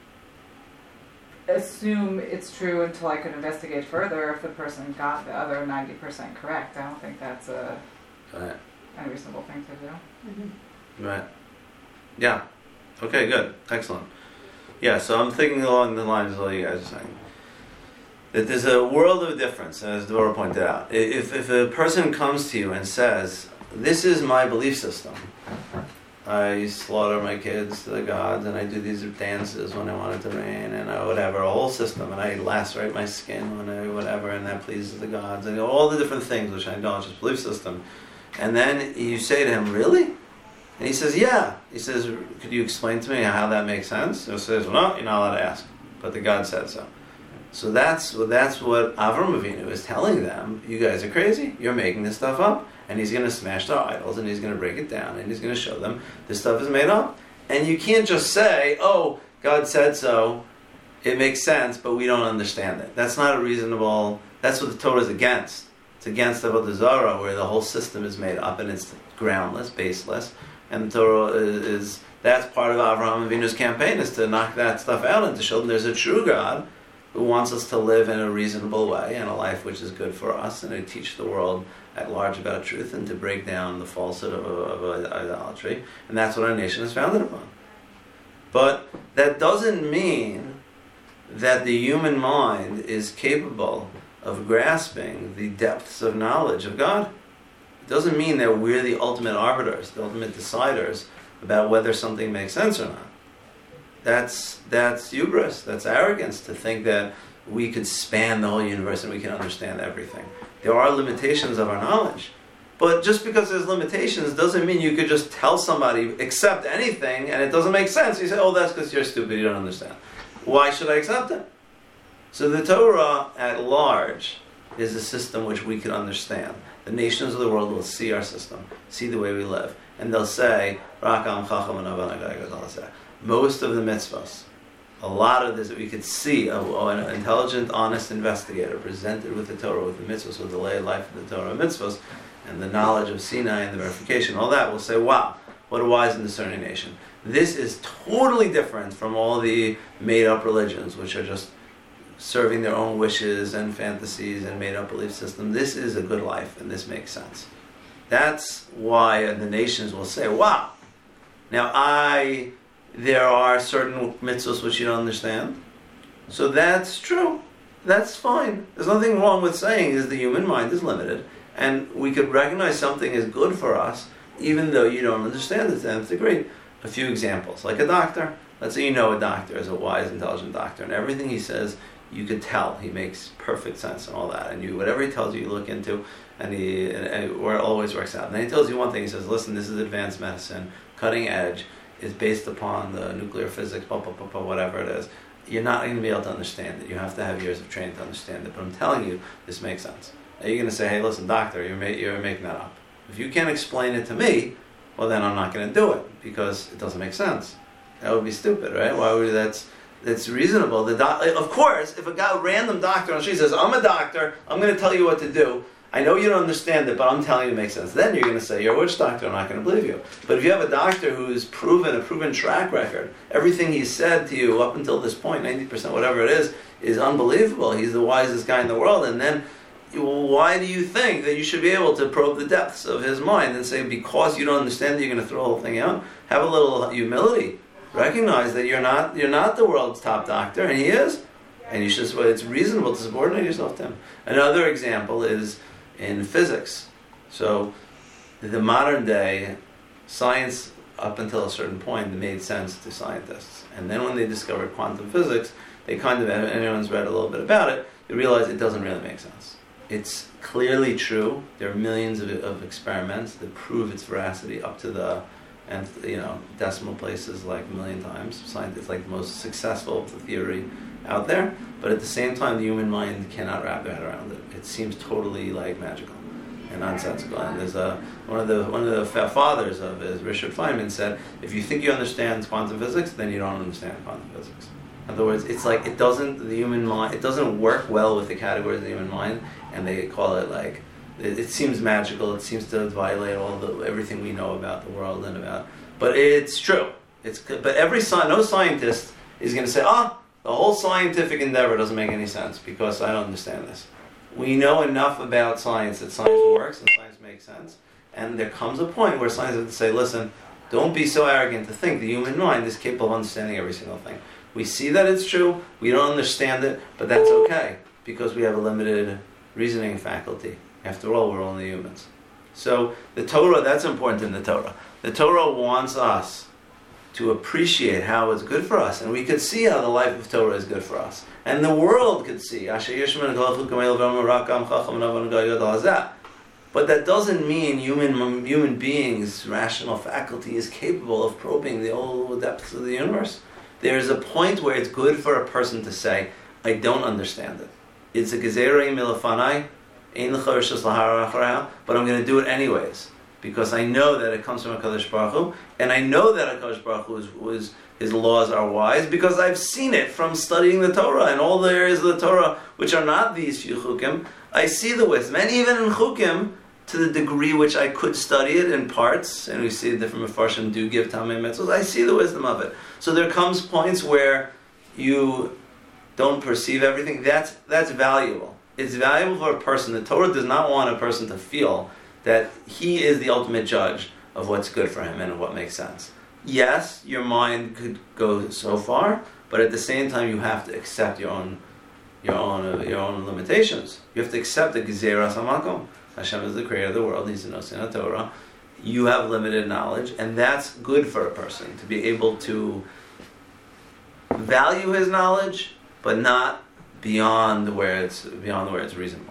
assume it's true until I could investigate further if the person got the other ninety percent correct. I don't think that's a Right. unreasonable thing to do. Mm-hmm. Right. Yeah. Okay, good. Excellent. Yeah, so I'm thinking along the lines of what you guys are saying. That there's a world of difference, as Devorah pointed out. If, if a person comes to you and says, this is my belief system, I slaughter my kids to the gods, and I do these dances when I want it to rain, and I, whatever, a whole system, and I lacerate my skin when I whatever, and that pleases the gods, and all the different things which I acknowledge as belief system. And then you say to him, really? And he says, yeah. He says, could you explain to me how that makes sense? And he says, well, no, you're not allowed to ask, but the God said so. So that's, that's what Avram Avinu is telling them. You guys are crazy. You're making this stuff up. And he's going to smash their idols, and he's going to break it down, and he's going to show them this stuff is made up. And you can't just say, oh, God said so, it makes sense, but we don't understand it. That's not a reasonable, that's what the Torah is against. It's against Avodah Zarah, where the whole system is made up, and it's groundless, baseless. And the Torah is, is that's part of Avraham Avinu's campaign, is to knock that stuff out and to show them there's a true God who wants us to live in a reasonable way, and a life which is good for us, and to teach the world at large about truth, and to break down the falsehood of, of, of idolatry. And that's what our nation is founded upon. But that doesn't mean that the human mind is capable of grasping the depths of knowledge of God. It doesn't mean that we're the ultimate arbiters, the ultimate deciders about whether something makes sense or not. That's that's hubris, that's arrogance to think that we could span the whole universe and we can understand everything. There are limitations of our knowledge. But just because there's limitations doesn't mean you could just tell somebody, accept anything, and it doesn't make sense. You say, oh, that's because you're stupid, you don't understand. Why should I accept it? So the Torah at large is a system which we can understand. The nations of the world will see our system, see the way we live, and they'll say, most of the mitzvahs, a lot of this, we could see a, an intelligent, honest investigator presented with the Torah, with the mitzvahs, with the lay of life of the Torah and mitzvahs, and the knowledge of Sinai and the verification, all that, will say, wow, what a wise and discerning nation. This is totally different from all the made-up religions, which are just serving their own wishes and fantasies and made-up belief system. This is a good life, and this makes sense. That's why the nations will say, wow, now I... there are certain mitzvahs which you don't understand. So that's true. That's fine. There's nothing wrong with saying is the human mind is limited, and we could recognize something is good for us even though you don't understand it to the nth degree. A few examples, like a doctor. Let's say you know a doctor is a wise, intelligent doctor, and everything he says, you could tell he makes perfect sense and all that. And you, whatever he tells you, you look into, and he and, and it always works out. And then he tells you one thing. He says, listen, this is advanced medicine, cutting edge, is based upon the nuclear physics, blah, blah, blah, blah, whatever it is. You're not going to be able to understand it. You have to have years of training to understand it. But I'm telling you, this makes sense. Now you're going to say, hey, listen, doctor, you're, ma- you're making that up. If you can't explain it to me, well, then I'm not going to do it, because it doesn't make sense. That would be stupid, right? Why would that's that's reasonable? The doc- Of course, if a guy, a random doctor on the street says, I'm a doctor, I'm going to tell you what to do, I know you don't understand it, but I'm telling you it makes sense. Then you're going to say, you're a witch doctor, I'm not going to believe you. But if you have a doctor who's proven, a proven track record, everything he's said to you up until this point, ninety percent, whatever it is, is unbelievable. He's the wisest guy in the world. And then, why do you think that you should be able to probe the depths of his mind and say, because you don't understand it, you're going to throw the whole thing out? Have a little humility. Recognize that you're not you're not the world's top doctor, and he is. And you should, it's reasonable to subordinate yourself to him. Another example is in physics. So the modern day science, up until a certain point, made sense to scientists. And then when they discovered quantum physics, they kind of, anyone's read a little bit about it, they realized it doesn't really make sense. It's clearly true. There are millions of, of experiments that prove its veracity up to the, and you know, decimal places like a million times. Scientists like the most successful theory out there. But at the same time, the human mind cannot wrap their head around it. It seems totally like magical and nonsensical. And there's a one of the one of the fathers of it, Richard Feynman, said, if you think you understand quantum physics, then you don't understand quantum physics. In other words, it's like it doesn't the human mind it doesn't work well with the categories of the human mind, and they call it like it, it seems magical. It seems to violate all the everything we know about the world and about. But it's true. It's but every no scientist is going to say, ah, oh, the whole scientific endeavor doesn't make any sense because I don't understand this. We know enough about science that science works and science makes sense. And there comes a point where science has to say, listen, don't be so arrogant to think the human mind is capable of understanding every single thing. We see that it's true, we don't understand it, but that's okay, because we have a limited reasoning faculty. After all, we're only humans. So the Torah, that's important in the Torah. The Torah wants us to appreciate how it's good for us, and we could see how the life of Torah is good for us. And the world could see. But that doesn't mean human human beings' rational faculty is capable of probing the whole depths of the universe. There's a point where it's good for a person to say, I don't understand it. It's a gezerah milafanai, but I'm going to do it anyways, because I know that it comes from HaKadosh Baruch Hu, and I know that HaKadosh Baruch Hu is, was, his laws are wise, because I've seen it from studying the Torah, and all the areas of the Torah which are not these few chukim, I see the wisdom. And even in chukim, to the degree which I could study it in parts, and we see different Mefarshim do give Tamei Mitzvot, I see the wisdom of it. So there comes points where you don't perceive everything. That's that's valuable. It's valuable for a person. The Torah does not want a person to feel that he is the ultimate judge of what's good for him and what makes sense. Yes, your mind could go so far, but at the same time, you have to accept your own, your own, uh, your own limitations. You have to accept the Gezerah Hamakom. Hashem is the creator of the world. He's the Nosin Torah. You have limited knowledge, and that's good for a person to be able to value his knowledge, but not beyond where it's beyond where it's reasonable.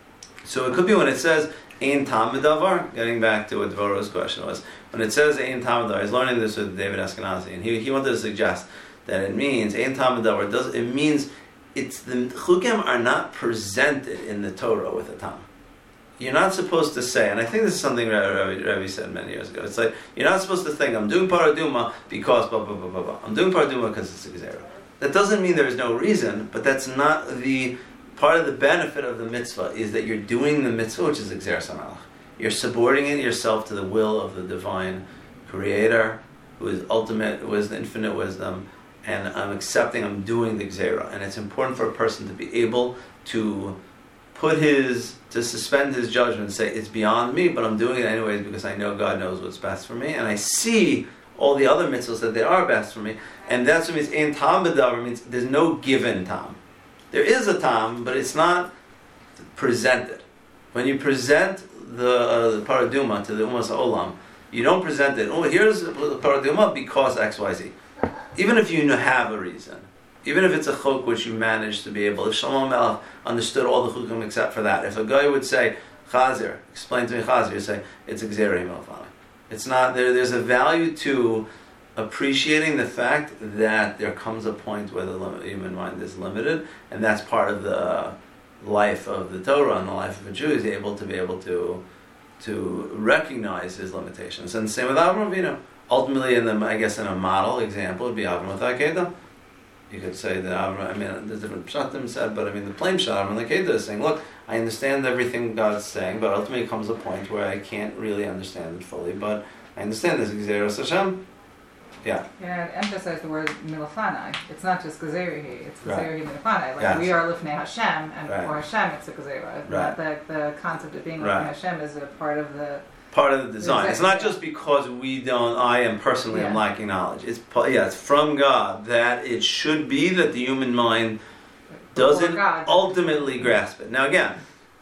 So it could be when it says Ein Tam B'Davar. Getting back to what Dvoro's question was, when it says Ein Tam B'Davar, he's learning this with David Ashkenazi, and he he wanted to suggest that it means Ein Tam B'Davar. Does it means it's the chukim are not presented in the Torah with a tam. You're not supposed to say, and I think this is something Rabbi, Rabbi said many years ago. It's like you're not supposed to think I'm doing paraduma because blah blah blah blah blah. I'm doing paraduma because it's a gezerah. That doesn't mean there is no reason, but that's not the part of the benefit of the mitzvah is that you're doing the mitzvah, which is gezerah samalach. You're subordinating yourself to the will of the divine creator, who is ultimate, who is the infinite wisdom, and I'm accepting, I'm doing the gezerah. And it's important for a person to be able to put his, to suspend his judgment and say, it's beyond me, but I'm doing it anyways because I know God knows what's best for me, and I see all the other mitzvahs that they are best for me. And that's what means, Ein Tam B'Davar means there's no given tam. There is a tam, but it's not presented. When you present the, uh, the paraduma to the Umas Olam, you don't present it, oh, here's the paraduma because X, Y, Z. Even if you have a reason. Even if it's a chok which you manage to be able, if Shlomo Melech understood all the chukim except for that, if a guy would say, Chazir, explain to me Chazir, you say, it's a Gezerah Melech. It's not, there, there's a value to appreciating the fact that there comes a point where the human mind is limited, and that's part of the life of the Torah and the life of a Jew, is able to be able to to recognize his limitations. And the same with Avram Avinu. Ultimately, in the, I guess in a model example, would be Avram with Akedah. You could say that Avram, I mean, there's different pshatim said, but I mean, the plain pshat, Avram Akedah is saying, look, I understand everything God's saying, but ultimately comes a point where I can't really understand it fully, but I understand this Gezerah Hashem. Yeah. Yeah, and emphasize the word milafanai. It's not just gezerah, it's Right. gezerah milafanai. Like Yes. we are lifnei Hashem, and Right. for Hashem it's a gezerah. Right. The, the concept of being Right. lifnei Hashem is a part of the. Part of the design. It's not Exactly. just because we don't, I am personally am Yeah. lacking knowledge. It's, pa- yeah, it's from God that it should be that the human mind doesn't God. ultimately grasp it. Now again,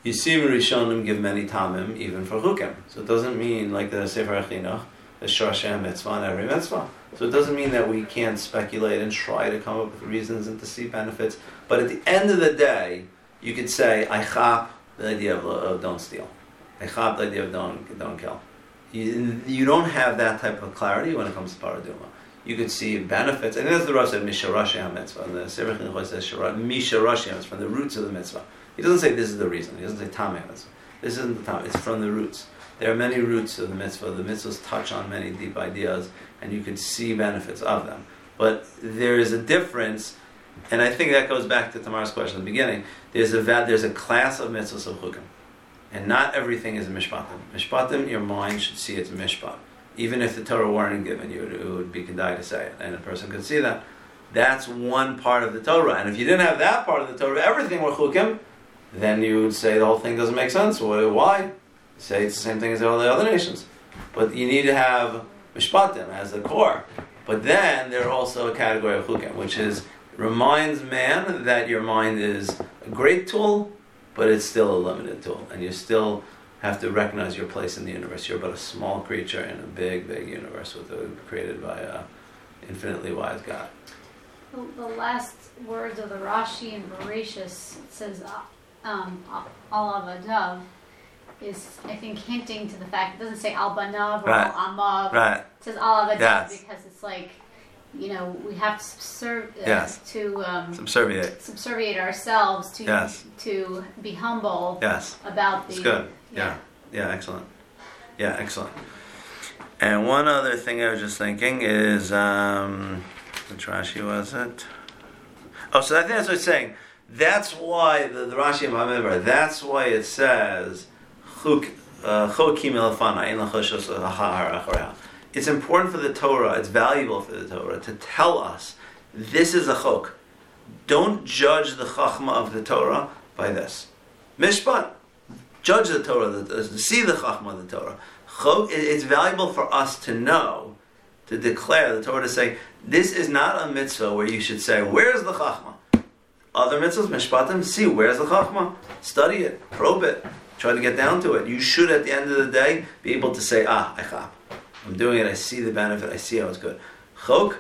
You see Rishonim give many tamim even for chukim. So it doesn't mean like the Sefer Chinuch, the Shorshei mitzvah and every mitzvah. So it doesn't mean that we can't speculate and try to come up with reasons and to see benefits. But at the end of the day, you could say, I chap the idea of, of don't steal. I chap the idea of don't, don't kill. You, you don't have that type of clarity when it comes to paraduma. You could see benefits, and as the Rav said, Misharashi HaMitzvah, and the Sefer Chinuch says, Misharashi HaMitzvah, from the roots of the mitzvah. He doesn't say this is the reason. He doesn't say Tamei mitzvah. This isn't the Tamei, it's from the roots. There are many roots of the mitzvah. The mitzvahs touch on many deep ideas, and you can see benefits of them. But there is a difference, and I think that goes back to Tamar's question at the beginning. There's a there's a class of mitzvahs of chukim, and not everything is a mishpatim. Mishpatim, your mind should see it's a mishpat. Even if the Torah weren't given you, it would be kedai to say it, and a person could see that. That's one part of the Torah, and if you didn't have that part of the Torah, everything were chukim, then you would say the whole thing doesn't make sense. Why? Say it's the same thing as all the other nations. But you need to have mishpatim as the core. But then there are also a category of chukim, which is reminds man that your mind is a great tool, but it's still a limited tool, and you still have to recognize your place in the universe. You're but a small creature in a big, big universe with a, created by an infinitely wise God. The, the last words of the Rashi in Bereshis says, um, Alav Adav, is, I think, hinting to the fact, it doesn't say Al Banav or Right. Al Amav. Right. It says Alav Adav Yes. because it's like, you know, we have to subserv- uh, Yes. to um, Subserviate. subserviate ourselves to Yes. to be humble Yes. about the. It's good. Yeah. Yeah, excellent. Yeah, excellent. And one other thing I was just thinking is, um, which Rashi was it? Oh, so I think that's what it's saying. That's why the, the Rashi of Hamidbar, that's why it says, it's important for the Torah, it's valuable for the Torah to tell us this is a chok. Don't judge the chachma of the Torah by this. Mishpat. Judge the Torah, the, see the chachma of the Torah. Chok, it's valuable for us to know, to declare the Torah, to say, this is not a mitzvah where you should say, where's the chachma? Other mitzvahs, mishpatim, see, where's the chachma? Study it, probe it, try to get down to it. You should, at the end of the day, be able to say, ah, I chap. I'm doing it, I see the benefit, I see how it's good. Chok,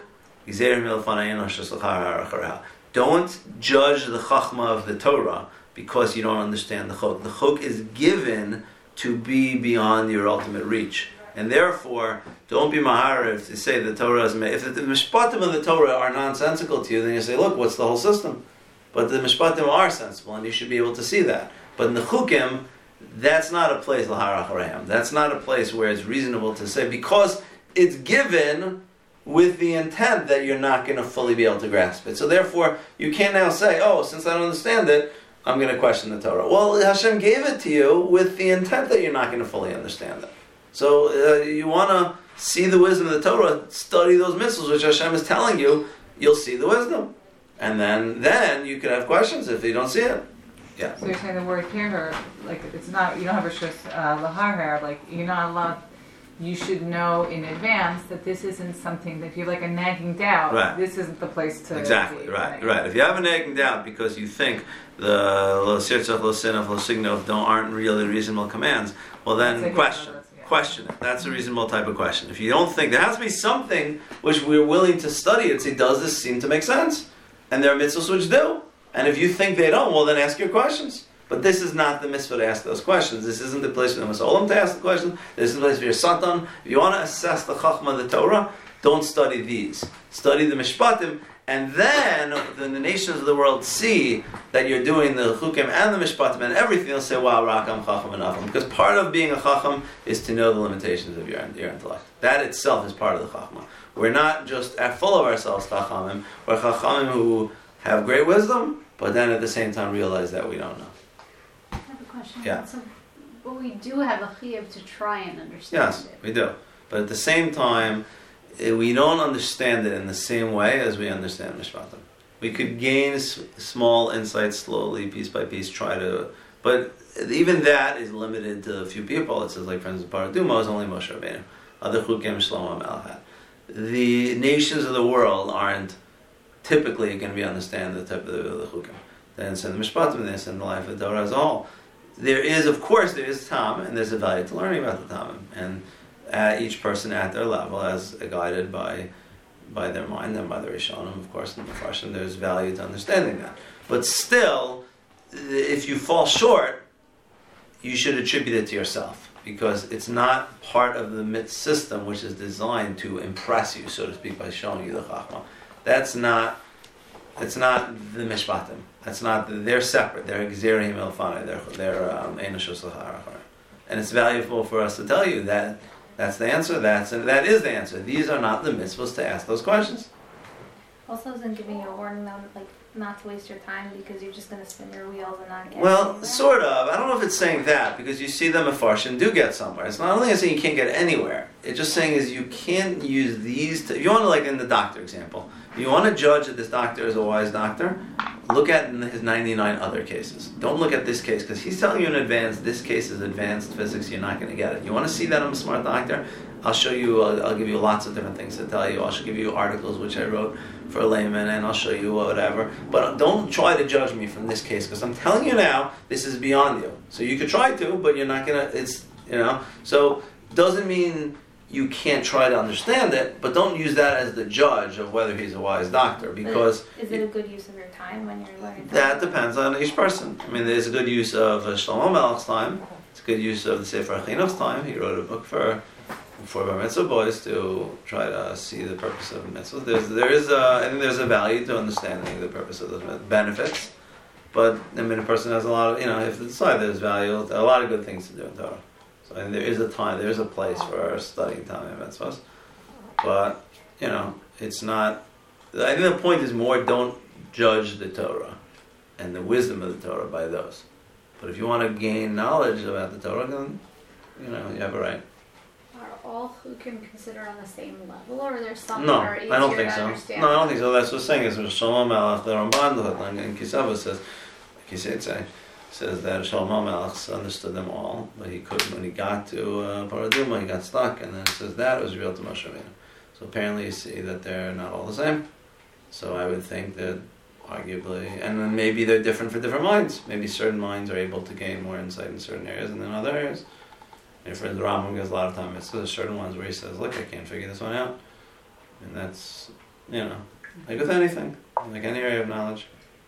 don't judge the chachma of the Torah because you don't understand the chok. The chok is given to be beyond your ultimate reach. And therefore, don't be maharav to say the Torah is made. If the, the mishpatim of the Torah are nonsensical to you, then you say, look, what's the whole system? But the mishpatim are sensible, and you should be able to see that. But in the chukim, that's not a place l'har acharayim. That's not a place where it's reasonable to say, because it's given with the intent that you're not going to fully be able to grasp it. So therefore, you can't now say, oh, since I don't understand it, I'm going to question the Torah. Well, Hashem gave it to you with the intent that you're not going to fully understand it. So uh, you want to see the wisdom of the Torah, study those mitzvahs, which Hashem is telling you, you'll see the wisdom. And then then you can have questions if you don't see it. Yeah. So you're saying the word here, like, it's not, you don't have a shus uh, lahar, like, you're not allowed, you should know in advance that this isn't something that if you have like a nagging doubt, Right. this isn't the place to Exactly, be, right, right. If you have a nagging doubt because you think the lo sirtzach, lo sinaf, lo signov don't aren't really reasonable commands, well then That's a question. good- yeah. Question it. That's a reasonable type of question. If you don't think, there has to be something which we're willing to study and say, does this seem to make sense? And there are mitzvahs which do. And if you think they don't, well then ask your questions. But this is not the mitzvah to ask those questions. This isn't the place for the Masolim to ask the questions. This is the place for your Satan. If you want to assess the Chachma of the Torah, don't study these. Study the Mishpatim, and then when the nations of the world see that you're doing the Chukim and the Mishpatim and everything, they'll say, wow, Rakam, Chacham, and Afam. Because part of being a Chacham is to know the limitations of your, your intellect. That itself is part of the Chachma. We're not just full of ourselves Chachamim. We're Chachamim who have great wisdom, but then at the same time realize that we don't know. I have a question. Yeah. So, but we do have a chiyuv to try and understand Yes, it. we do. But at the same time, eh, we don't understand it in the same way as we understand Mishpatim. We could gain s- small insights slowly, piece by piece, try to... But even that is limited to a few people. It says, like, for instance, Paraduma is only Moshe Rabbeinu. Other Chukim, Shlomo Melech. The nations of the world aren't typically going to be understand the type of the, the Chukim. They understand the Mishpatim, they understand the life of the Torah as a whole. there is, of course, there is Tam, and there's a value to learning about the Tam, and uh, each person at their level, as guided by by their mind and by the Rishonim, of course, in the Farshim, there's value to understanding that. But still, if you fall short, you should attribute it to yourself, because it's not part of the mitzvah system which is designed to impress you, so to speak, by showing you the Chachma. That's not, it's not the Mishpatim. That's not, the, they're separate. They're Gzerim Elfanei. They're, they're um, Einashus L'chara. And it's valuable for us to tell you that that's the answer, that's, and that is the answer. These are not the mitzvahs to ask those questions. Also, isn't giving you a warning though, like not to waste your time because you're just going to spin your wheels and not get Well, anywhere? sort of. I don't know if it's saying that, because you see them Mefarshim do get somewhere. It's not only saying you can't get anywhere. It's just saying is you can't use these to, if you want to, like in the doctor example, if you want to judge that this doctor is a wise doctor, look at his ninety-nine other cases. Don't look at this case, because he's telling you in advance, this case is advanced physics, you're not going to get it. You want to see that I'm a smart doctor? I'll show you, I'll, I'll give you lots of different things to tell you. I'll give you articles which I wrote for a layman, and I'll show you whatever. But don't try to judge me from this case, because I'm telling you now, this is beyond you. So you could try to, but you're not going to, it's, you know. So doesn't mean you can't try to understand it, but don't use that as the judge of whether he's a wise doctor, because... Is it a good use of your time when you're learning? That depends on each person. I mean, there's a good use of uh, Shlomo Melech's time. It's a good use of the Sefer Chinuch's time. He wrote a book for for Bar Mitzvah boys to try to see the purpose of mitzvahs. There's, there is a, I think there's a value to understanding the purpose of those benefits. But, I mean, a person has a lot of, you know, if they decide there's value, there are a lot of good things to do in Torah. So, I mean, there is a time, there is a place for studying Torah and mitzvahs. But, you know, it's not, I think the point is more, don't judge the Torah and the wisdom of the Torah by those. But if you want to gain knowledge about the Torah, then, you know, you have a right. Are all who can consider on the same level, or are there some No, that are easier I don't think to so. understand? No, I don't think so. That's what's saying is Shlomo Melech, the Ramban, and Kisava says, Kisetse, says that Shlomo Melech understood them all, but he couldn't, when he got to uh, Paraduma, he got stuck, and then it says that was real to Moshe Rabbeinu. So apparently you see that they're not all the same. So I would think that arguably, and then maybe they're different for different minds. Maybe certain minds are able to gain more insight in certain areas than in other areas. And for the Rambam, gives a lot of time. It's there's certain ones where he says, "Look, I can't figure this one out," and that's, you know, like with anything, like any area of knowledge.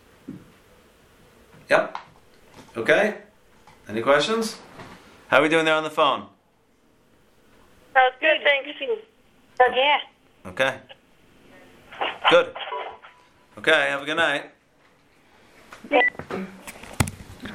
Yep. Okay. Any questions? How are we doing there on the phone? Sounds good, thanks. Yeah. Okay. Good. Okay. Have a good night.